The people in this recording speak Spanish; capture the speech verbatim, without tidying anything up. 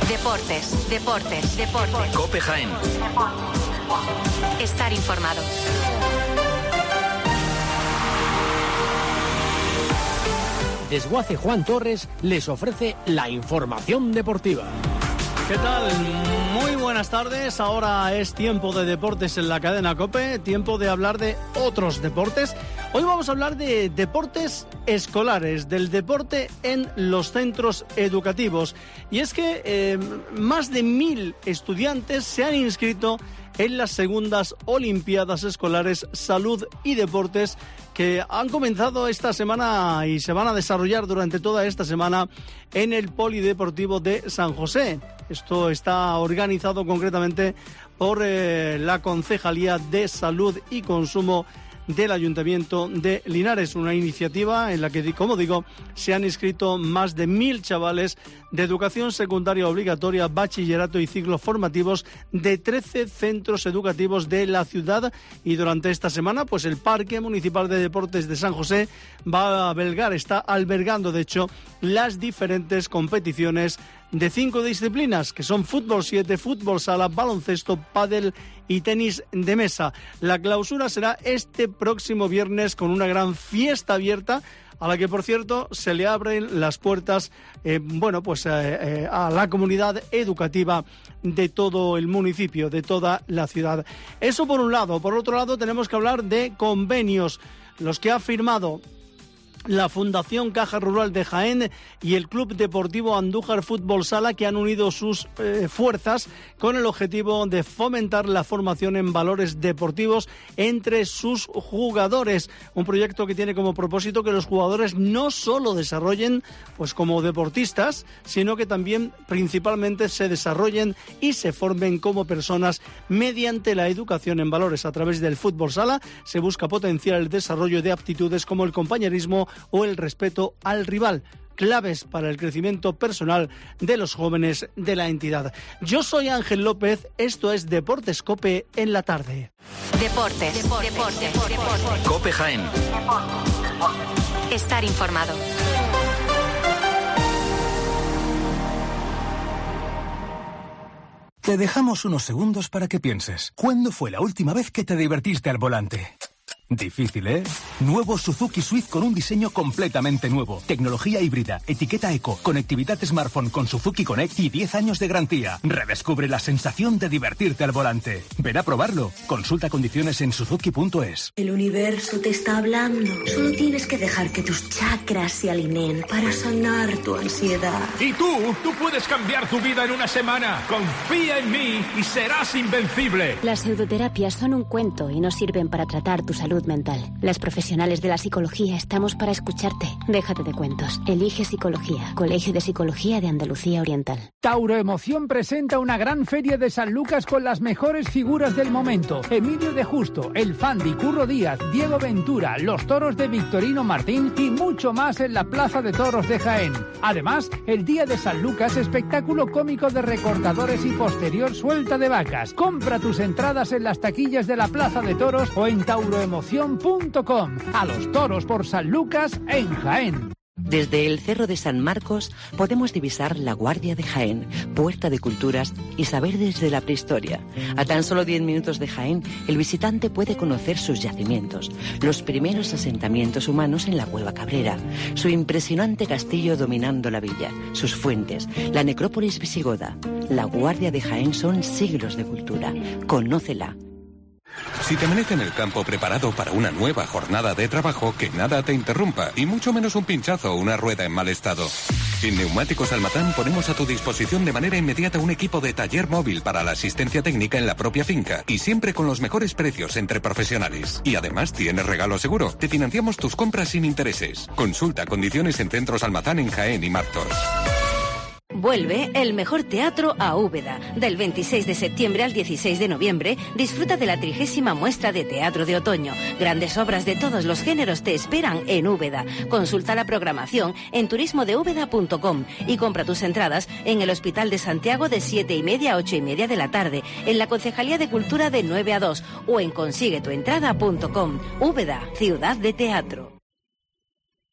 Deportes, deportes, deportes. COPE Jaén. Estar informado. Desguace Juan Torres les ofrece la información deportiva. ¿Qué tal? Muy buenas tardes. Ahora es tiempo de deportes en la cadena COPE, tiempo de hablar de otros deportes. Hoy vamos a hablar de deportes escolares, del deporte en los centros educativos. Y es que eh, más de mil estudiantes se han inscrito en las segundas Olimpiadas Escolares Salud y Deportes que han comenzado esta semana y se van a desarrollar durante toda esta semana en el Polideportivo de San José. Esto está organizado concretamente por eh, la Concejalía de Salud y Consumo del Ayuntamiento de Linares, una iniciativa en la que, como digo, se han inscrito más de mil chavales de educación secundaria obligatoria, bachillerato y ciclos formativos de trece centros educativos de la ciudad. Y durante esta semana, pues el Parque Municipal de Deportes de San José va a albergar, está albergando, de hecho, las diferentes competiciones de cinco disciplinas, que son fútbol siete, fútbol sala, baloncesto, pádel y tenis de mesa. La clausura será este próximo viernes con una gran fiesta abierta, a la que, por cierto, se le abren las puertas eh, bueno, pues eh, eh, a la comunidad educativa de todo el municipio, de toda la ciudad. Eso por un lado. Por otro lado, tenemos que hablar de convenios, los que ha firmado la Fundación Caja Rural de Jaén y el Club Deportivo Andújar Fútbol Sala, que han unido sus eh, fuerzas con el objetivo de fomentar la formación en valores deportivos entre sus jugadores. Un proyecto que tiene como propósito que los jugadores no solo desarrollen pues como deportistas, sino que también principalmente se desarrollen y se formen como personas mediante la educación en valores. A través del fútbol sala se busca potenciar el desarrollo de aptitudes como el compañerismo o el respeto al rival, claves para el crecimiento personal de los jóvenes de la entidad. Yo soy Ángel López, esto es Deportes COPE en la tarde. Deportes, deportes, deportes, deportes. COPE Jaén. Estar informado. Te dejamos unos segundos para que pienses. ¿Cuándo fue la última vez que te divertiste al volante? Difícil, ¿eh? Nuevo Suzuki Swift con un diseño completamente nuevo. Tecnología híbrida, etiqueta eco, conectividad smartphone con Suzuki Connect y diez años de garantía. Redescubre la sensación de divertirte al volante. Ven a probarlo. Consulta condiciones en suzuki punto es. El universo te está hablando. Solo tienes que dejar que tus chakras se alineen para sanar tu ansiedad. Y tú, tú puedes cambiar tu vida en una semana. Confía en mí y serás invencible. Las pseudoterapias son un cuento y no sirven para tratar tu salud mental. Las profesionales de la psicología estamos para escucharte. Déjate de cuentos. Elige Psicología. Colegio de Psicología de Andalucía Oriental. Tauro Emoción presenta una gran feria de San Lucas con las mejores figuras del momento. Emilio de Justo, El Fandi, Curro Díaz, Diego Ventura, los toros de Victorino Martín y mucho más en la Plaza de Toros de Jaén. Además, el Día de San Lucas, espectáculo cómico de recortadores y posterior suelta de vacas. Compra tus entradas en las taquillas de la Plaza de Toros o en tauro emoción punto com. A los toros por San Lucas en Jaén. Desde el Cerro de San Marcos podemos divisar la Guardia de Jaén, puerta de culturas y saber desde la prehistoria. A tan solo diez minutos de Jaén, el visitante puede conocer sus yacimientos, los primeros asentamientos humanos en la Cueva Cabrera, su impresionante castillo dominando la villa, sus fuentes, la necrópolis visigoda. La Guardia de Jaén son siglos de cultura. Conócela. Si te amanece en el campo preparado para una nueva jornada de trabajo, que nada te interrumpa, y mucho menos un pinchazo o una rueda en mal estado. En Neumáticos Almatán ponemos a tu disposición de manera inmediata un equipo de taller móvil para la asistencia técnica en la propia finca, y siempre con los mejores precios entre profesionales. Y además tienes regalo seguro, te financiamos tus compras sin intereses. Consulta condiciones en Centros Almatán en Jaén y Martos. Vuelve el mejor teatro a Úbeda. Del veintiséis de septiembre al dieciséis de noviembre, disfruta de la trigésima muestra de teatro de otoño. Grandes obras de todos los géneros te esperan en Úbeda. Consulta la programación en turismo de úbeda punto com y compra tus entradas en el Hospital de Santiago de siete y media a ocho y media de la tarde, en la Concejalía de Cultura de nueve a dos o en consigue tu entrada punto com. Úbeda, ciudad de teatro.